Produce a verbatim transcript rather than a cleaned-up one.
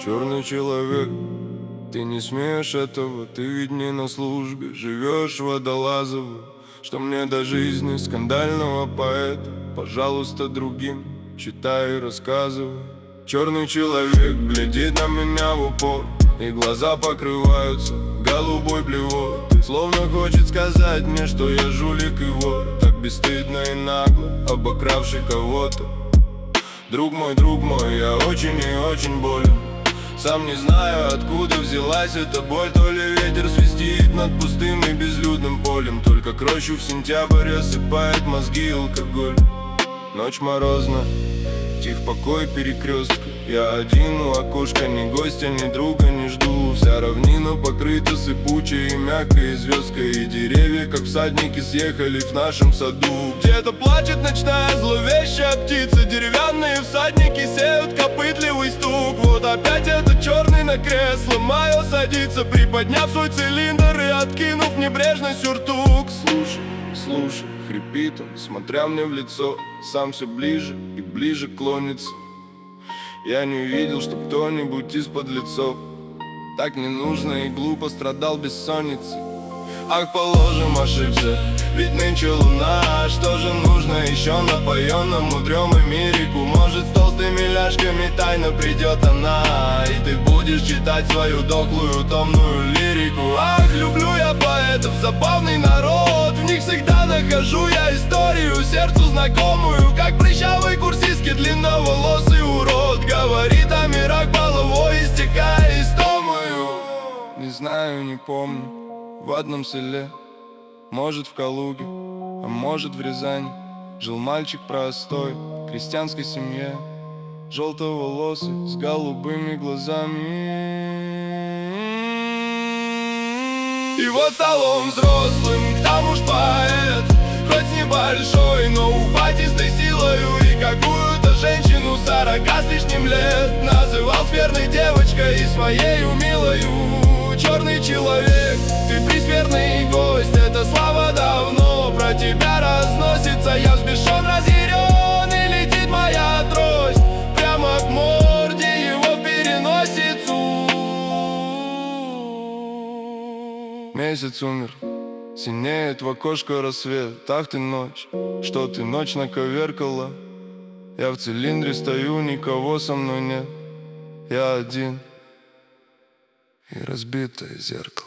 Черный человек, ты не смеешь этого, ты ведь не на службе, живешь водолазово. Что мне до жизни скандального поэта? Пожалуйста, другим читай и рассказывай. Черный человек глядит на меня в упор, и глаза покрываются голубой блевотой. Словно хочет сказать мне, что я жулик и вор, так бесстыдно и нагло обокравший кого-то. Друг мой, друг мой, я очень и очень болен. Сам не знаю, откуда взялась эта боль. То ли ветер свистит над пустым и безлюдным полем, только к рощу в сентябрь осыпает мозги алкоголь. Ночь морозна, тих покой перекрестка. Я один у окошка, ни гостя, ни друга не жду. Вся равнина покрыта сыпучей и мягкой звездкой, и деревья, как всадники, съехали в нашем саду. Где-то плачет ночная зловещая птица, деревянные всадники сеют копытливый стук. Вот опять этот черный на кресло мое садится, приподняв свой цилиндр и откинув небрежно сюртук. Слушай, слушай, хрипит он, смотря мне в лицо, сам все ближе и ближе клонится. Я не увидел, чтоб кто-нибудь из подлецов так ненужно и глупо страдал бессонницей. Ах, положим, ошибся, ведь нынче луна. Что же нужно еще напоенному дрёмой мирику? Может, с толстыми ляжками тайно придет она, и ты будешь читать свою дохлую томную лирику. Ах, люблю я поэтов, забавный народ, в них всегда нахожу я историю, сердцу знакомую, как прыщавый курсистский длинноволосый урод говорит о мирах головой, истекая истомою. Не знаю, не помню, в одном селе, может в Калуге, а может в Рязани, жил мальчик простой, в крестьянской семье, желтоволосый, с голубыми глазами. И вот стал он взрослым, к тому ж поэт, хоть небольшой, но ухватистой силою. И какую-то женщину сорока с лишним лет называл скверной девочкой и своею милою. Черный человек, ты прескверный гость, эта слава давно про тебя разносится. Я взбешен, разъярен, и летит моя трость прямо к морде его в переносицу. Месяц умер, синеет в окошко рассвет. Ах ты ночь, что ты ночь наковеркала. Я в цилиндре стою, никого со мной нет. Я один и разбитое зеркало.